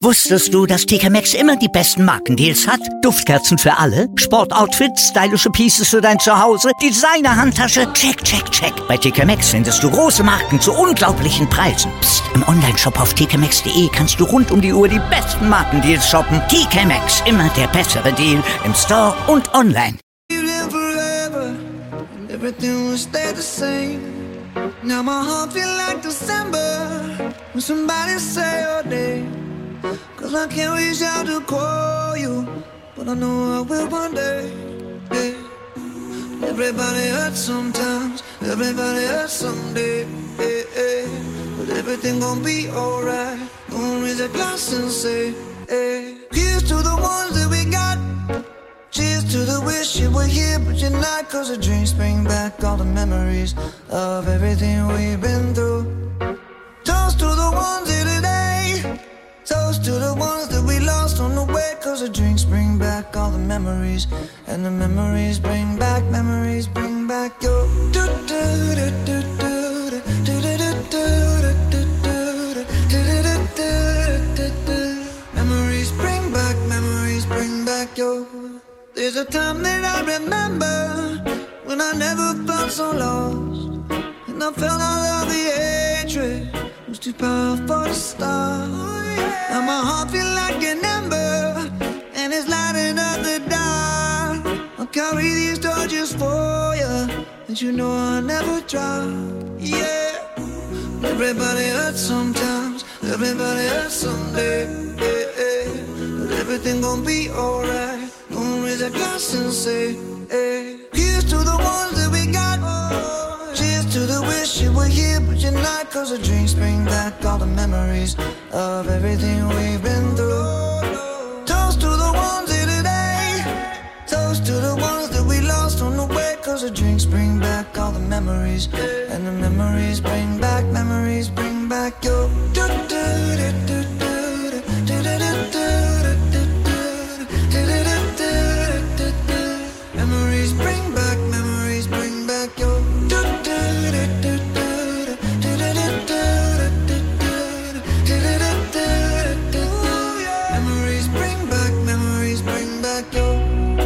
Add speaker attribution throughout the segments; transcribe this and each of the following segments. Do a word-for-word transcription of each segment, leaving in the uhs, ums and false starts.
Speaker 1: Wusstest du, dass T K Maxx immer die besten Markendeals hat? Duftkerzen für alle, Sportoutfits, stylische Pieces für dein Zuhause, Designer-Handtasche, check, check, check. Bei T K Maxx findest du große Marken zu unglaublichen Preisen. Psst. Im Onlineshop auf t k maxx punkt d e kannst du rund um die Uhr die besten Markendeals shoppen. T K Maxx, immer der bessere Deal im Store und online.
Speaker 2: Everything will stay the same. Now my heart feel like December when somebody say your name. Cause I can't reach out to call you, but I know I will one day. Yeah. Everybody hurts sometimes, everybody hurts someday. Yeah, yeah. But everything gon' be alright. Gonna raise a glass and say, hey. Here's to the ones that we got. Cheers to the wish you were here, but you're not. Cause the dreams bring back all the memories of everything we've been through. Toast to the ones here today. Toast to the ones that we lost on the way. Cause the drinks bring back all the memories. And the memories bring back, memories bring back your do do do do do do do do do do. Memories bring back, memories bring back your. There's a time that I remember when I never felt so lost, and I felt all of the hatred was too powerful to stop. Now my heart feels like an ember, and it's lighting up the dark. I'll carry these torches for you, and you know I'll never drop. Yeah, everybody hurts sometimes, everybody hurts someday. Yeah, yeah. But everything gon' be alright. Gonna raise a glass and say, hey. Here's to the ones that we got. Oh, cheers to the wish you were here, but you're not. Cause the drinks bring back all the memories of everything we've been through. Toast to the ones here today. Toast to the ones that we lost on the way. Cause the drinks bring back all the memories. And the memories bring back, memories bring back your do do do do do do do do do. Memories bring back, memories bring back your do do do do do do do do. Memories bring back, memories bring back your.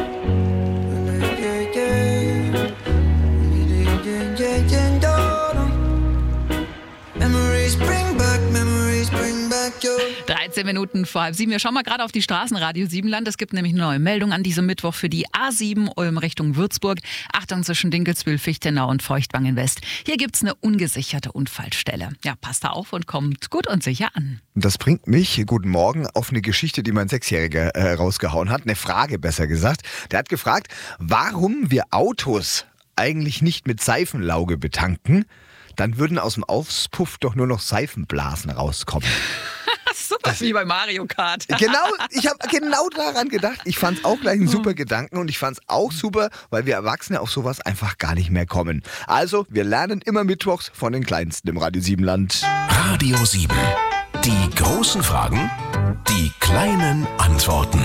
Speaker 2: Memories bring back, memories bring back your.
Speaker 3: dreizehn Minuten vor halb sieben. Wir schauen mal gerade auf die Straßen Radio Siebenland. Es gibt nämlich eine neue Meldung an diesem Mittwoch für die A sieben Ulm Richtung Würzburg. Achtung zwischen Dinkelsbühl, Fichtenau und Feuchtwangen West. Hier gibt's eine ungesicherte Unfallstelle. Ja, passt da auf und kommt gut und sicher an.
Speaker 4: Das bringt mich, guten Morgen, auf eine Geschichte, die mein Sechsjähriger äh, rausgehauen hat. Eine Frage, besser gesagt. Der hat gefragt, warum wir Autos eigentlich nicht mit Seifenlauge betanken. Dann würden aus dem Auspuff doch nur noch Seifenblasen rauskommen.
Speaker 3: Super, das wie bei Mario Kart.
Speaker 4: Genau, ich habe genau daran gedacht. Ich fand es auch gleich einen super Gedanken und ich fand es auch super, weil wir Erwachsene auf sowas einfach gar nicht mehr kommen. Also, wir lernen immer mittwochs von den Kleinsten im Radio Siebenland.
Speaker 5: Radio sieben. Die großen Fragen, die kleinen Antworten.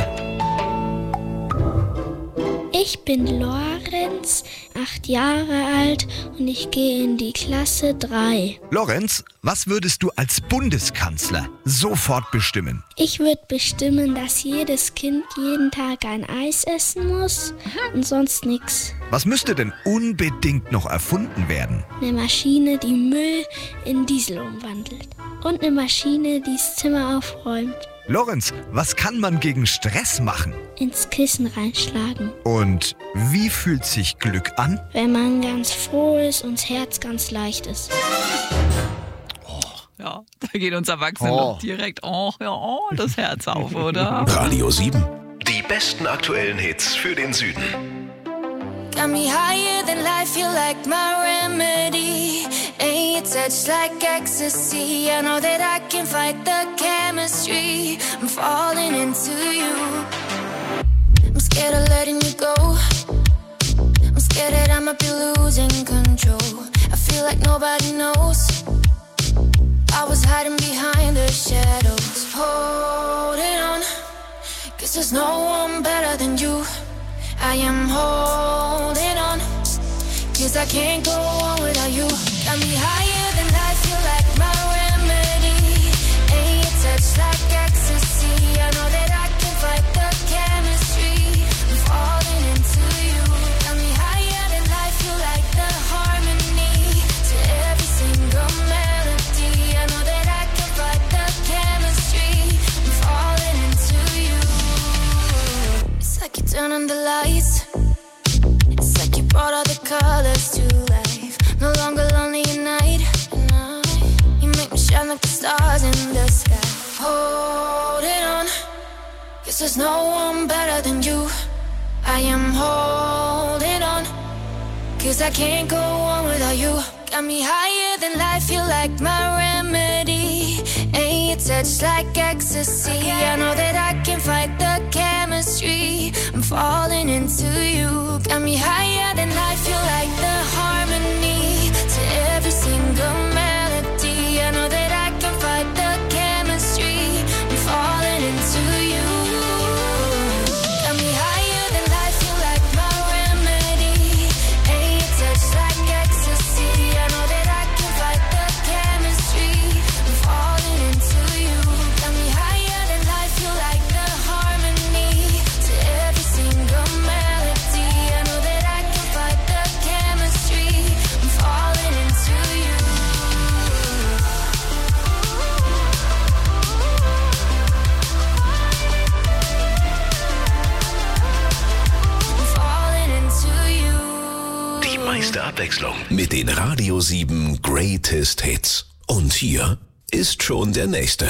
Speaker 6: Ich bin Lorenz, acht Jahre alt und ich gehe in die Klasse drei.
Speaker 4: Lorenz, was würdest du als Bundeskanzler sofort bestimmen?
Speaker 6: Ich würde bestimmen, dass jedes Kind jeden Tag ein Eis essen muss und sonst nichts.
Speaker 4: Was müsste denn unbedingt noch erfunden werden?
Speaker 6: Eine Maschine, die Müll in Diesel umwandelt. Und eine Maschine, die das Zimmer aufräumt.
Speaker 4: Lorenz, was kann man gegen Stress machen?
Speaker 6: Ins Kissen reinschlagen.
Speaker 4: Und wie fühlt sich Glück an?
Speaker 6: Wenn man ganz froh ist und das Herz ganz leicht ist.
Speaker 3: Oh, ja, da geht uns Erwachsenen
Speaker 4: oh.
Speaker 3: doch direkt oh, ja, oh, das Herz auf, oder?
Speaker 5: Radio sieben. Die besten aktuellen Hits für den Süden.
Speaker 7: Got me higher than life, you like my remedy. Ain't your touch like ecstasy. I know that I can fight the chemistry. I'm falling into you. I'm scared of letting you go. I'm scared that I might be losing control. I feel like nobody knows. I was hiding behind the shadows. Holding on, 'cause there's no one better than you. I am holding on, 'cause I can't go on without you. Got me higher than life, you like my remedy. Ain't your touch like ecstasy. on the lights. It's like you brought all the colors to life. No longer lonely at night. You make me shine like the stars in the sky. Holding on, 'cause there's no one better than you. I am holding on, 'cause I can't go on without you. Got me higher than life, feel like my remedy. Ain't your touch like ecstasy. I know that I can fight the chemistry. I'm falling into you. Got me higher than life, feel like the harmony to every single melody. I know that I can fight the chemistry. I'm falling into you. Got me higher than life, feel like my remedy. Ain't your touch like ecstasy. I know that I can fight the chemistry. I'm falling into you. Got me higher than life, feel like the harmony to every single melody. I know that I can fight the chemistry. I'm falling into you. I'm falling into you.
Speaker 5: Die meiste Abwechslung mit den Radio sieben Greatest Hits. Und hier ist schon der nächste.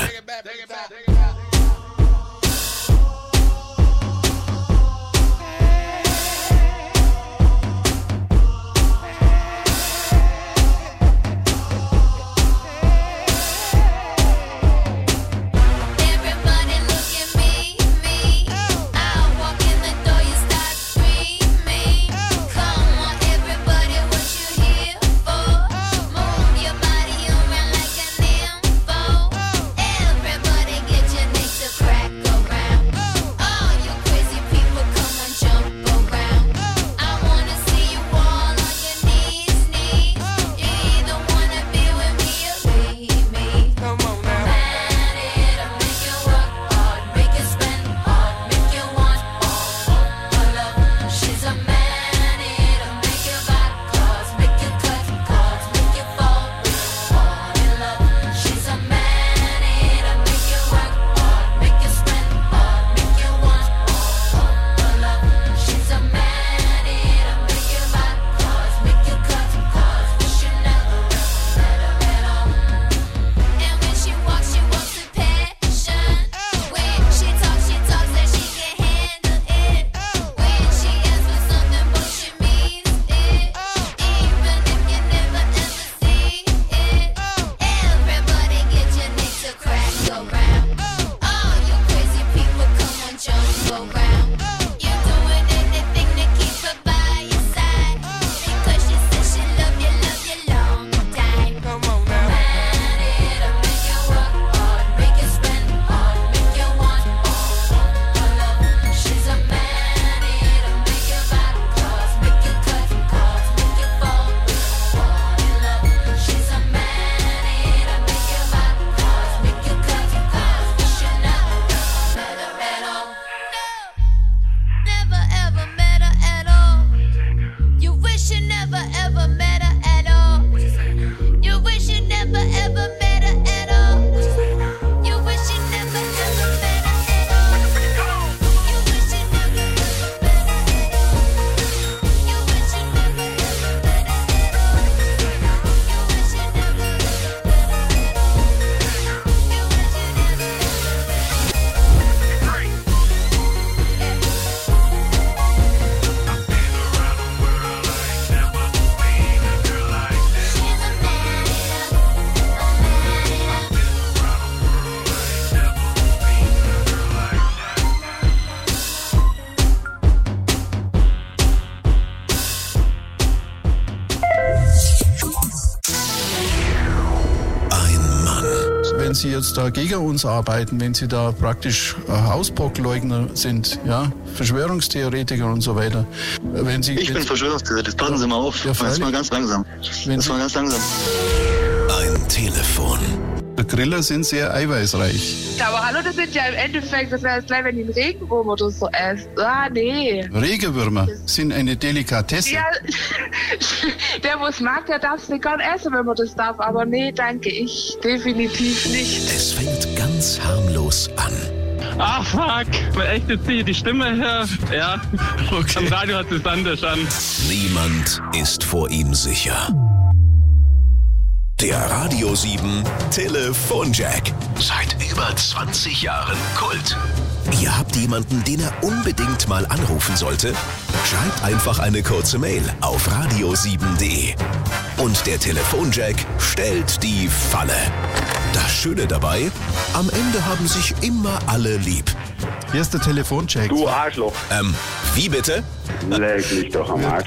Speaker 7: Everybody look at me, me. I walk in the door, you start screaming. Come on, everybody, what you here for? Move your body around like a nympho. Everybody get your necks to crack around. All you crazy people, come on, jump around. I wanna see you all on your knees, knees. You either wanna be with me or leave me. Come on now. Man, it'll make you work hard, make you spend hard, make you want all her love. She's a man, it'll make you buy cars, make you cut cards, make you fall hard in love. She's a man, it'll make you work hard, make you spend hard, make you want all her love. She's a man, it'll make you buy cars, make you cut cards, but you never met her at all. And when she walks, she walks with passion. When she talks, she talks like she can handle it. When she asks for something, but she means it. Even if you never ever see it. Everybody get your necks to crack around. All you crazy people, come on, jump around. You're doing anything to keep her by your side. Because she says she love you, love you long time. Come on now. Man, it'll make you work hard, make you spend hard, make you want all her love. She's a man, it'll make you buy cars, make you cut cards, make you fall hard in love. She's a man, it'll make you buy cars, make you cut cards, but you never met her at all. No, never ever met her at all. You wish you never ever met her at all. You wish you never ever met her at all. You wish you never ever met her at all. You wish you never ever met her at all. You wish you never ever met her at all. You wish you never ever met her at all. You wish you never ever met her. She's a man, a man,
Speaker 5: Ein Mann,
Speaker 8: Wenn Sie jetzt da gegen uns arbeiten, wenn Sie da praktisch äh, Hausbockleugner sind, ja, Verschwörungstheoretiker und so weiter. Wenn Sie
Speaker 9: Ich bin
Speaker 8: jetzt,
Speaker 9: Verschwörungstheoretiker, passen Sie mal auf.
Speaker 8: Ja,
Speaker 9: Das
Speaker 8: freilich.
Speaker 9: mal ganz langsam.
Speaker 8: Wenn
Speaker 9: Das
Speaker 8: Sie-
Speaker 9: mal ganz langsam.
Speaker 5: ein Telefon,
Speaker 8: Griller sind sehr eiweißreich.
Speaker 10: Aber hallo, das sind ja im Endeffekt, das wäre jetzt gleich, wenn die einen Regenwurm oder so esst. Ah, nee.
Speaker 8: Regenwürmer sind eine Delikatesse.
Speaker 10: Ja, der, wo es mag, der darf es nicht gern essen, wenn man das darf. Aber nee, danke, ich definitiv nicht.
Speaker 5: es fängt ganz harmlos an.
Speaker 9: Ach, fuck. Echt, jetzt ziehe ich die Stimme her. Ja, okay. Am Radio hat es anders an.
Speaker 5: Niemand ist vor ihm sicher. Der Radio sieben Telefonjack. Seit über zwanzig Jahren Kult. Ihr habt jemanden, den er unbedingt mal anrufen sollte? Schreibt einfach eine kurze Mail auf radio sieben punkt de. Und der Telefonjack stellt die Falle. Das Schöne dabei, am Ende haben sich immer alle lieb.
Speaker 8: Hier ist der Telefonjack.
Speaker 11: Du Arschloch.
Speaker 5: Ähm, wie bitte?
Speaker 11: Leg dich doch am Arsch.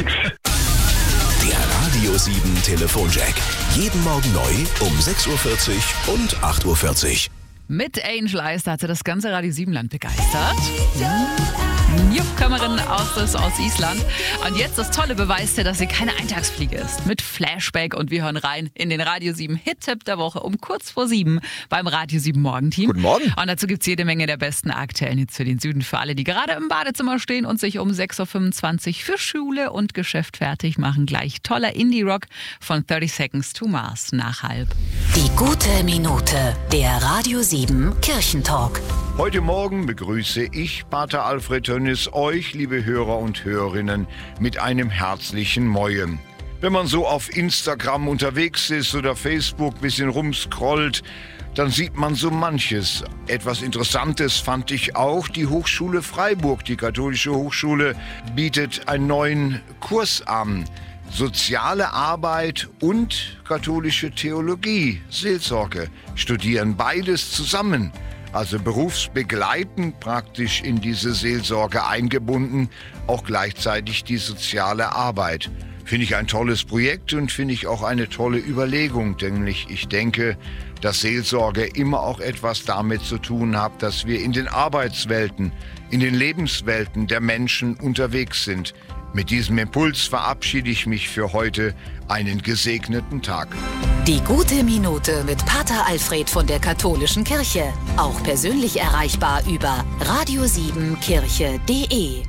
Speaker 5: Der Radio sieben Telefonjack. Jeden Morgen neu um sechs Uhr vierzig und acht Uhr vierzig.
Speaker 3: Mit Angel Eyes, da hat sie das ganze Radio sieben Land begeistert. Newcomerin aus, aus Island. Und jetzt das tolle Beweis, dass sie keine Eintagsfliege ist. Mit Flashback und wir hören rein in den Radio sieben Hit-Tipp der Woche um kurz vor sieben beim Radio sieben Morgenteam.
Speaker 4: Guten Morgen.
Speaker 3: Und dazu gibt es jede Menge der besten aktuellen Hits für den Süden, für alle, die gerade im Badezimmer stehen und sich um sechs Uhr fünfundzwanzig für Schule und Geschäft fertig machen. Gleich toller Indie-Rock von thirty Seconds to Mars nach halb.
Speaker 12: Die gute Minute, der Radio sieben Kirchentalk.
Speaker 13: Heute Morgen begrüße ich, Pater Alfred Tönnis, euch, liebe Hörer und Hörerinnen, mit einem herzlichen Moin. Wenn man so auf Instagram unterwegs ist oder Facebook ein bisschen rumscrollt, dann sieht man so manches. Etwas Interessantes fand ich auch. Die Hochschule Freiburg, die katholische Hochschule, bietet einen neuen Kurs an. Soziale Arbeit und katholische Theologie, Seelsorge, studieren beides zusammen. Also berufsbegleitend praktisch in diese Seelsorge eingebunden, auch gleichzeitig die soziale Arbeit. Finde ich ein tolles Projekt und finde ich auch eine tolle Überlegung, denn ich, ich denke, dass Seelsorge immer auch etwas damit zu tun hat, dass wir in den Arbeitswelten, in den Lebenswelten der Menschen unterwegs sind. Mit diesem Impuls verabschiede ich mich für heute. Einen gesegneten Tag.
Speaker 12: Die gute Minute mit Pater Alfred von der Katholischen Kirche. Auch persönlich erreichbar über radio sieben kirche punkt de.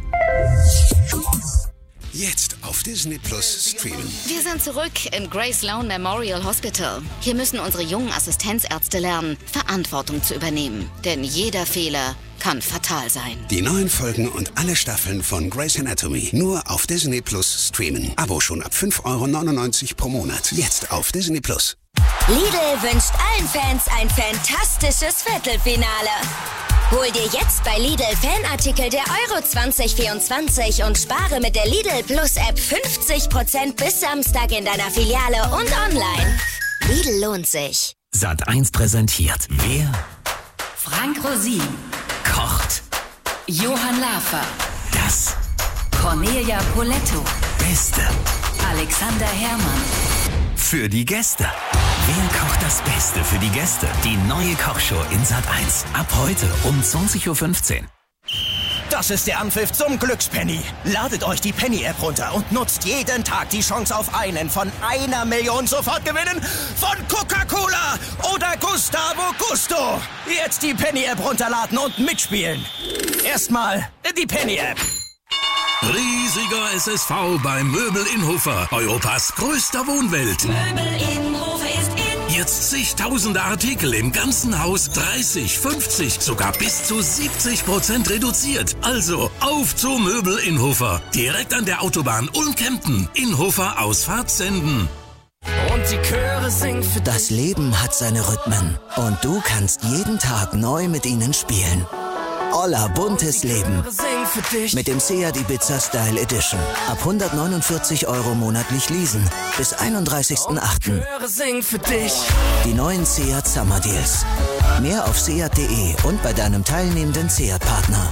Speaker 5: Jetzt auf Disney Plus streamen.
Speaker 14: Wir sind zurück im Grace Sloan Memorial Hospital. Hier müssen unsere jungen Assistenzärzte lernen, Verantwortung zu übernehmen. Denn jeder Fehler kann fatal sein.
Speaker 15: Die neuen Folgen und alle Staffeln von Grey's Anatomy nur auf Disney Plus streamen. Abo schon ab fünf Euro neunundneunzig pro Monat. Jetzt auf Disney Plus.
Speaker 16: Lidl wünscht allen Fans ein fantastisches Viertelfinale. Hol dir jetzt bei Lidl Fanartikel der Euro zwanzig vierundzwanzig und spare mit der Lidl Plus App fünfzig Prozent bis Samstag in deiner Filiale und online. Lidl lohnt sich.
Speaker 17: Sat eins präsentiert. Wer
Speaker 12: Frank Rosin
Speaker 17: kocht?
Speaker 12: Johann Lafer.
Speaker 17: Das
Speaker 12: Cornelia Poletto.
Speaker 17: Beste.
Speaker 12: Alexander Herrmann.
Speaker 17: Für die Gäste. Wer kocht das Beste für die Gäste? Die neue Kochshow in Sat eins. Ab heute um zwanzig Uhr fünfzehn.
Speaker 18: Das ist der Anpfiff zum Glückspenny. Ladet euch die Penny-App runter und nutzt jeden Tag die Chance auf einen von einer Million Sofortgewinnen von Coca-Cola oder Gustavo Gusto. Jetzt die Penny-App runterladen und mitspielen. Erstmal die Penny-App.
Speaker 19: Riesiger S S V beim Möbel in Hofer, Europas größter Wohnwelt.
Speaker 16: Möbel in Hofer ist in.
Speaker 19: Jetzt zigtausende Artikel im ganzen Haus, dreißig, fünfzig, sogar bis zu siebzig Prozent reduziert. Also auf zu Möbel in Hofer, direkt an der Autobahn Ulm-Kempten, in Hofer Ausfahrt Senden.
Speaker 18: Und die Chöre singen für dich.
Speaker 20: Das Leben hat seine Rhythmen und du kannst jeden Tag neu mit ihnen spielen. Olla buntes Leben. Mit dem Seat Ibiza Style Edition. Ab hundertneunundvierzig Euro monatlich leasen. Bis einunddreißigsten achten Die neuen Seat Summer Deals. Mehr auf seat punkt de und bei deinem teilnehmenden Seat-Partner.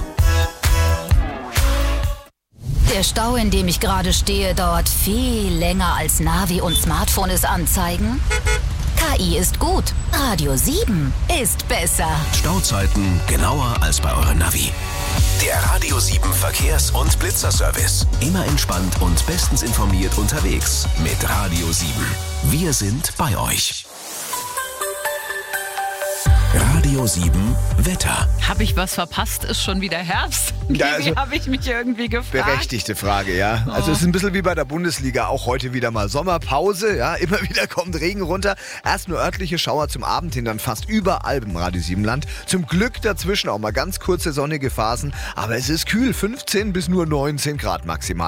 Speaker 12: Der Stau, in dem ich gerade stehe, dauert viel länger als Navi und Smartphone es anzeigen. K I ist gut. Radio sieben ist besser.
Speaker 5: Stauzeiten genauer als bei eurem Navi. Der Radio sieben Verkehrs- und Blitzerservice. Immer entspannt und bestens informiert unterwegs mit Radio sieben. Wir sind bei euch. Radio sieben Wetter.
Speaker 3: Habe ich was verpasst? Ist schon wieder Herbst?
Speaker 4: Ja, also,
Speaker 3: habe ich mich irgendwie gefragt.
Speaker 4: Berechtigte Frage, ja.
Speaker 3: Oh.
Speaker 4: Also es ist ein bisschen wie bei der Bundesliga, auch heute wieder mal Sommerpause, ja. Immer wieder kommt Regen runter. Erst nur örtliche Schauer zum Abend hin, dann fast überall im Radio sieben Land. Zum Glück dazwischen auch mal ganz kurze sonnige Phasen, aber es ist kühl, fünfzehn bis nur neunzehn Grad maximal.